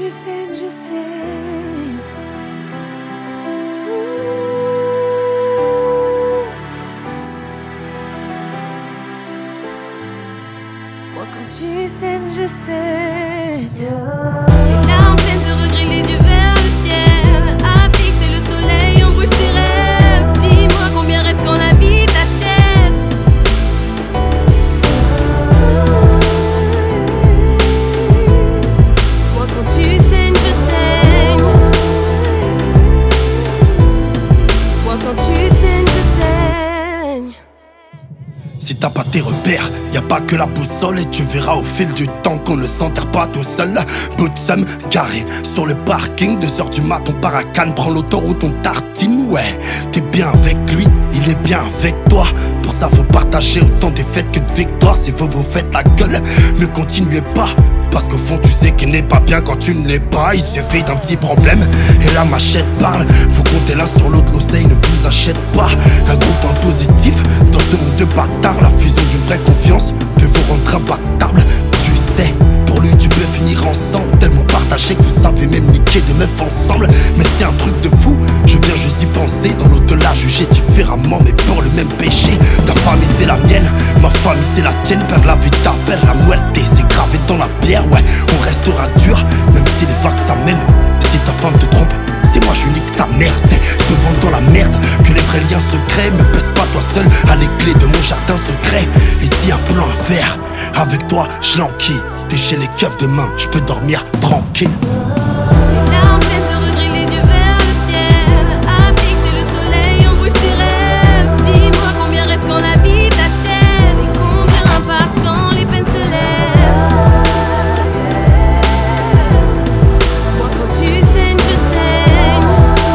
sais, je sais. Moi quand tu saignes, je sais. Les larmes pleines de regrets, les yeux vers le ciel. À fixer le soleil, on bouge ses rêves. Dis-moi combien reste quand la vie t'achève. Moi quand tu saignes, je saigne. Moi quand tu saignes, je saigne. Si t'as pas tes repères, y a pas que la boussole. Et tu verras au fil du temps qu'on ne s'enterre pas tout seul. Bout de somme, garé sur le parking. 2h du mat, on part à Cannes, prend l'autoroute, on tartine. Ouais, t'es bien avec lui, il est bien avec toi. Pour ça faut partager autant de défaites que de victoires. Si vous faites la gueule, ne continuez pas. Parce qu'au fond tu sais qu'il n'est pas bien quand tu ne l'es pas. Il suffit d'un petit problème et la machette parle. Vous comptez l'un sur l'autre, l'oseille ne vous achète pas. Un groupe impositif dans ce monde de bâtards. La fusion d'une vraie confiance peut vous rendre imbattable. Tu sais, pour lui tu peux finir ensemble. Tellement partagé que vous savez même niquer des meufs ensemble. Mais c'est un truc de fou, je viens juste d'y penser. Dans l'au-delà jugé différemment mais pour le même péché. Ta famille c'est la mienne, ma famille c'est la tienne. Per la vita, per la muerte, c'est gravé dans la pierre. Ouais, on restera dur, même si les vagues s'amènent. Si ta femme te trompe, c'est moi je nique sa mère. C'est souvent dans la merde que les vrais liens se créent. Me pèse pas toi seul à les clés de mon jardin secret. Et si un plan à faire, avec toi je l'enquille. T'es chez les keufs demain, je peux dormir tranquille. Les larmes pleines de regrets, les yeux vers le ciel. À fixer le soleil, on bouge ses rêves. Dis-moi combien reste quand la vie t'achève. Et combien partent quand les peines se lèvent. Moi quand tu saignes, je saigne.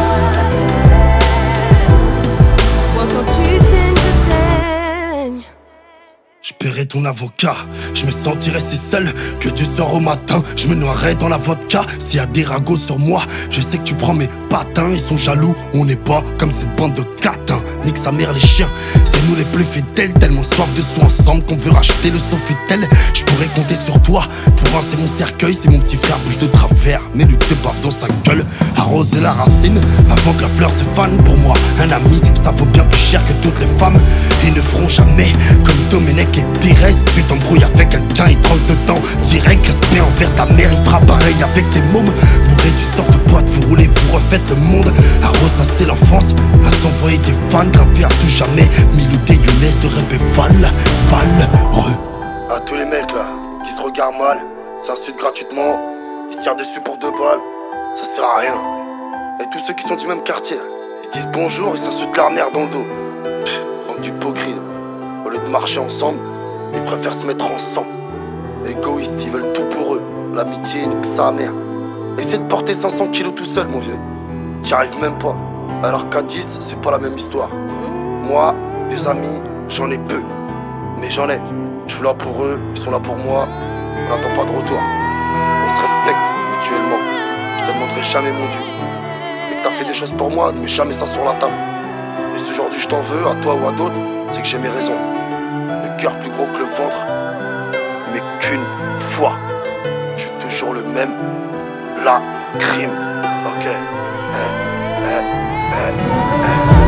Moi quand tu saignes, je saigne. Je paierai ton avocat, je me sentirai si seul que du soir au matin, je me noierai dans la vodka. S'il y a des ragots sur moi, je sais que tu prends mes patins. Ils sont jaloux, on n'est pas comme cette bande de catins. Nique sa mère les chiens, c'est nous les plus fidèles. Tellement soif de sous ensemble qu'on veut racheter le Sofitel. Je pourrais compter sur toi pour rincer mon cercueil. Si mon petit frère bouge de travers, mais lui te bave dans sa gueule. Arroser la racine avant que la fleur se fane. Pour moi, un ami, ça vaut bien plus cher que toutes les femmes. Ils ne feront jamais comme Domenech et Pires. Tu t'embrouilles avec quelqu'un, il te rentre dedans direct. Respect envers ta mère, il fera pareil avec tes mômes. Bourré du sort de boîte, vous roulez, vous refaites le monde. À ressasser l'enfance, à s'envoyer des fans. Graver à tout jamais, Milou des Younes de rêver Valreux. À tous les mecs là, qui se regardent mal, s'insultent gratuitement, ils se tirent dessus pour 2 balles, ça sert à rien. Et tous ceux qui sont du même quartier, ils se disent bonjour, ils s'insultent leur mère dans le dos. Bande d'hypocrites. Au lieu de marcher ensemble, ils préfèrent se mettre ensemble. Égoïstes, ils veulent tout pour eux. L'amitié, nique sa mère. Essaie de porter 500 kilos tout seul, mon vieux. T'y arrives même pas. Alors qu'à 10, c'est pas la même histoire. Moi, des amis, j'en ai peu. Mais j'en ai. Je suis là pour eux, ils sont là pour moi. On n'attend pas de retour. On se respecte mutuellement. Je te demanderai jamais mon Dieu. Et que t'as fait des choses pour moi, mais jamais ça sur la table. Et si aujourd'hui je t'en veux, à toi ou à d'autres, c'est que j'ai mes raisons. Le cœur plus gros que le ventre, mais qu'une fois. Je suis toujours le même, la crime. Ok.